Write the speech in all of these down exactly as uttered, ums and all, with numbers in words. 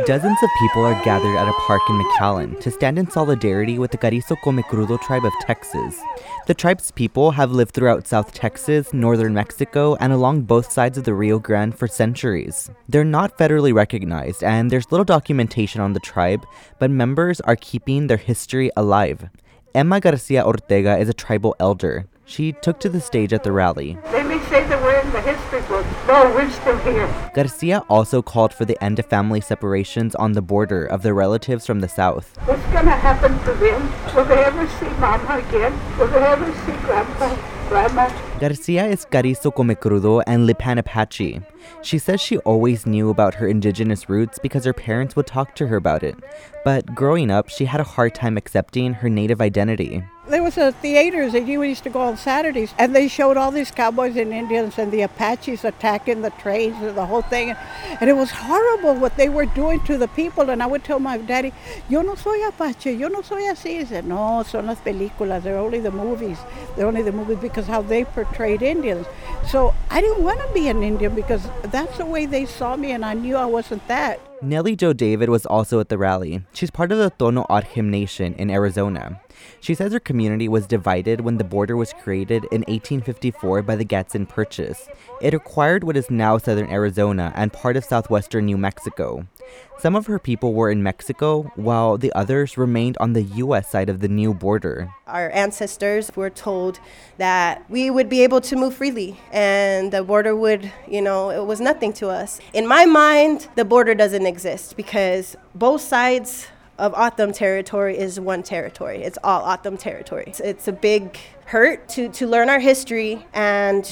Dozens of people are gathered at a park in McAllen to stand in solidarity with the Carrizo Comecrudo tribe of Texas. The tribe's people have lived throughout South Texas, northern Mexico, and along both sides of the Rio Grande for centuries. They're not federally recognized, and there's little documentation on the tribe, but members are keeping their history alive. Emma Garcia Ortega is a tribal elder. She took to the stage at the rally. They may say that we're in the history book. No, we're still here. Garcia also called for the end of family separations on the border of their relatives from the south. What's going to happen to them? Will they ever see Mama again? Will they ever see Grandpa, Grandma? Garcia is Carrizo Comecrudo and Lipan Apache. She says she always knew about her indigenous roots because her parents would talk to her about it. But growing up, she had a hard time accepting her native identity. There was a theaters that you used to go on Saturdays, and they showed all these cowboys and Indians and the Apaches attacking the trains and the whole thing. And it was horrible what they were doing to the people. And I would tell my daddy, yo no soy Apache, yo no soy así. He said, no, son las películas, they're only the movies. They're only the movies because how they portrayed Indians. So I didn't want to be an Indian because that's the way they saw me, and I knew I wasn't that. Nellie Jo David was also at the rally. She's part of the Tono Adjem Nation in Arizona. She says her community was divided when the border was created in eighteen fifty-four by the Gadsden Purchase. It acquired what is now southern Arizona and part of southwestern New Mexico. Some of her people were in Mexico, while the others remained on the U S side of the new border. Our ancestors were told that we would be able to move freely and the border would, you know, it was nothing to us. In my mind, the border doesn't exist because both sides of O'odham territory is one territory. It's all O'odham territory. It's, it's a big hurt to, to learn our history and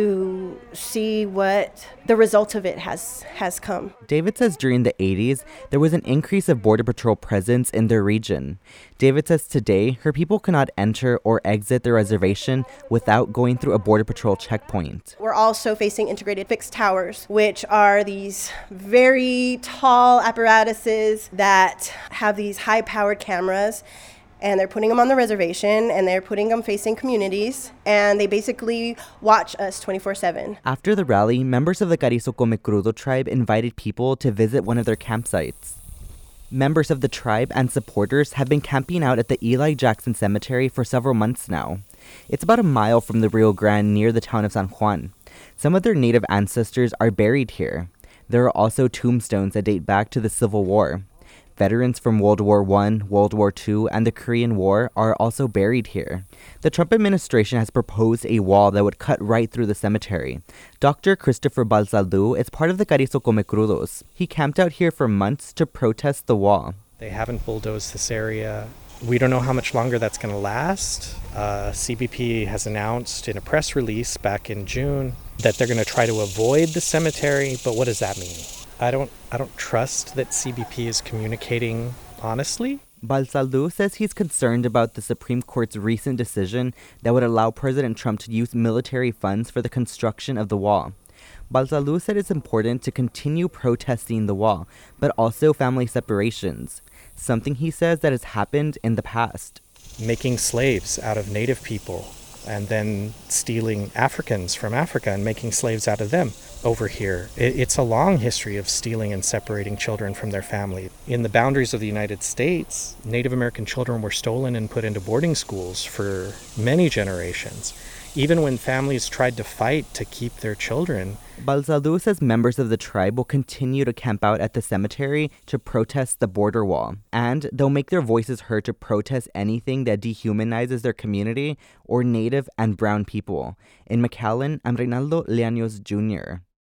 to see what the result of it has, has come. David says during the eighties, there was an increase of Border Patrol presence in their region. David says today, her people cannot enter or exit their reservation without going through a Border Patrol checkpoint. We're also facing integrated fixed towers, which are these very tall apparatuses that have these high-powered cameras. And they're putting them on the reservation, and they're putting them facing communities, and they basically watch us twenty-four seven. After the rally, members of the Carrizo Comecrudo tribe invited people to visit one of their campsites. Members of the tribe and supporters have been camping out at the Eli Jackson Cemetery for several months now. It's about a mile from the Rio Grande near the town of San Juan. Some of their native ancestors are buried here. There are also tombstones that date back to the Civil War. Veterans from World War One, World War Two, and the Korean War are also buried here. The Trump administration has proposed a wall that would cut right through the cemetery. Doctor Christopher Balsaldu is part of the Carrizo Comecrudos. He camped out here for months to protest the wall. They haven't bulldozed this area. We don't know how much longer that's going to last. Uh, C B P has announced in a press release back in June that they're going to try to avoid the cemetery, but what does that mean? I don't I don't trust that C B P is communicating honestly. Balsaldu says he's concerned about the Supreme Court's recent decision that would allow President Trump to use military funds for the construction of the wall. Balsaldu said it's important to continue protesting the wall, but also family separations, something he says that has happened in the past. Making slaves out of native people and then stealing Africans from Africa and making slaves out of them over here. It's a long history of stealing and separating children from their family. In the boundaries of the United States, Native American children were stolen and put into boarding schools for many generations. Even when families tried to fight to keep their children. Balsaldu says members of the tribe will continue to camp out at the cemetery to protest the border wall. And they'll make their voices heard to protest anything that dehumanizes their community or Native and Brown people. In McAllen, I'm Reynaldo Leaños Junior